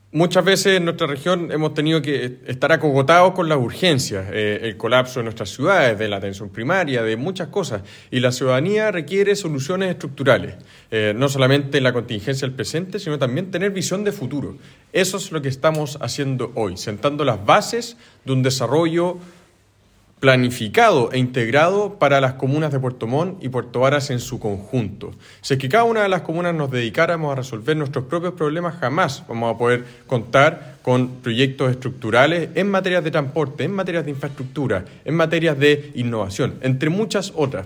Muchas veces en nuestra región hemos tenido que estar acogotados con las urgencias, el colapso de nuestras ciudades, de la atención primaria, de muchas cosas. Y la ciudadanía requiere soluciones estructurales, no solamente la contingencia del presente, sino también tener visión de futuro. Eso es lo que estamos haciendo hoy, sentando las bases de un desarrollo planificado e integrado para las comunas de Puerto Montt y Puerto Varas en su conjunto. Si es que cada una de las comunas nos dedicáramos a resolver nuestros propios problemas, jamás vamos a poder contar con proyectos estructurales en materias de transporte, en materias de infraestructura, en materias de innovación, entre muchas otras.